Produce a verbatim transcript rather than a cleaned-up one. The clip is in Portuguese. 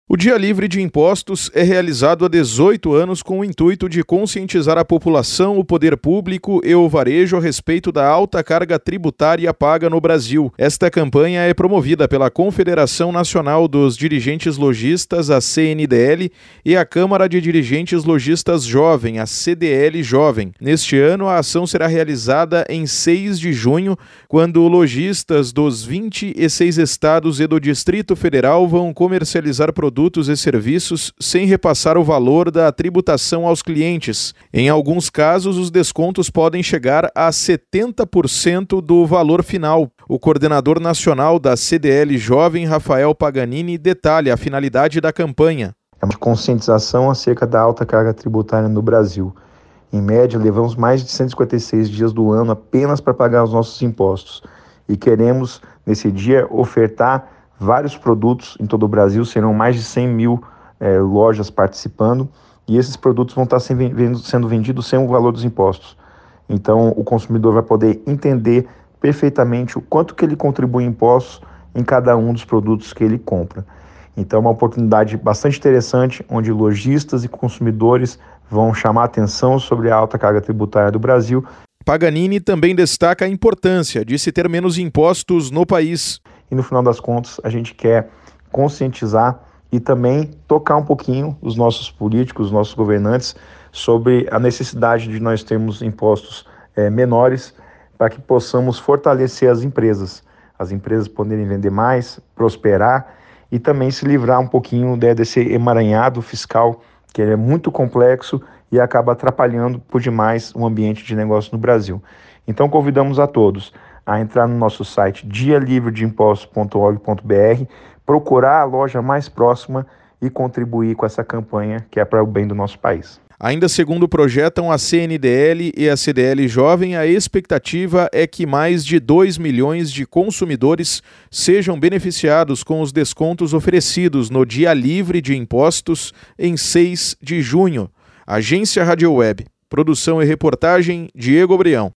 O Dia Livre de Impostos é realizado há dezoito anos com o intuito de conscientizar a população, o poder público e o varejo a respeito da alta carga tributária paga no Brasil. Esta campanha é promovida pela Confederação Nacional dos Dirigentes Lojistas, a C N D L, e a Câmara de Dirigentes Lojistas Jovem, a C D L Jovem. Neste ano, a ação será realizada em seis de junho, quando lojistas dos vinte e seis estados e do Distrito Federal vão comercializar produtos produtos e serviços sem repassar o valor da tributação aos clientes. Em alguns casos, os descontos podem chegar a setenta por cento do valor final. O coordenador nacional da C D L Jovem, Rafael Paganini, detalha a finalidade da campanha. É uma conscientização acerca da alta carga tributária no Brasil. Em média, levamos mais de cento e cinquenta e seis dias do ano apenas para pagar os nossos impostos. E queremos, nesse dia, ofertar vários produtos em todo o Brasil, serão mais de cem mil é, lojas participando, e esses produtos vão estar sendo vendidos sem o valor dos impostos. Então, o consumidor vai poder entender perfeitamente o quanto que ele contribui em impostos em cada um dos produtos que ele compra. Então, é uma oportunidade bastante interessante, onde lojistas e consumidores vão chamar atenção sobre a alta carga tributária do Brasil. Paganini também destaca a importância de se ter menos impostos no país. E no final das contas, a gente quer conscientizar e também tocar um pouquinho os nossos políticos, os nossos governantes, sobre a necessidade de nós termos impostos é, menores para que possamos fortalecer as empresas. As empresas poderem vender mais, prosperar e também se livrar um pouquinho né, desse emaranhado fiscal, que é muito complexo e acaba atrapalhando por demais o ambiente de negócio no Brasil. Então convidamos a todos a entrar no nosso site dia livre de impostos ponto org ponto br, procurar a loja mais próxima e contribuir com essa campanha que é para o bem do nosso país. Ainda segundo projetam a C N D L e a C D L Jovem, a expectativa é que mais de dois milhões de consumidores sejam beneficiados com os descontos oferecidos no Dia Livre de Impostos em seis de junho. Agência Rádio Web. Produção e reportagem, Diego Brião.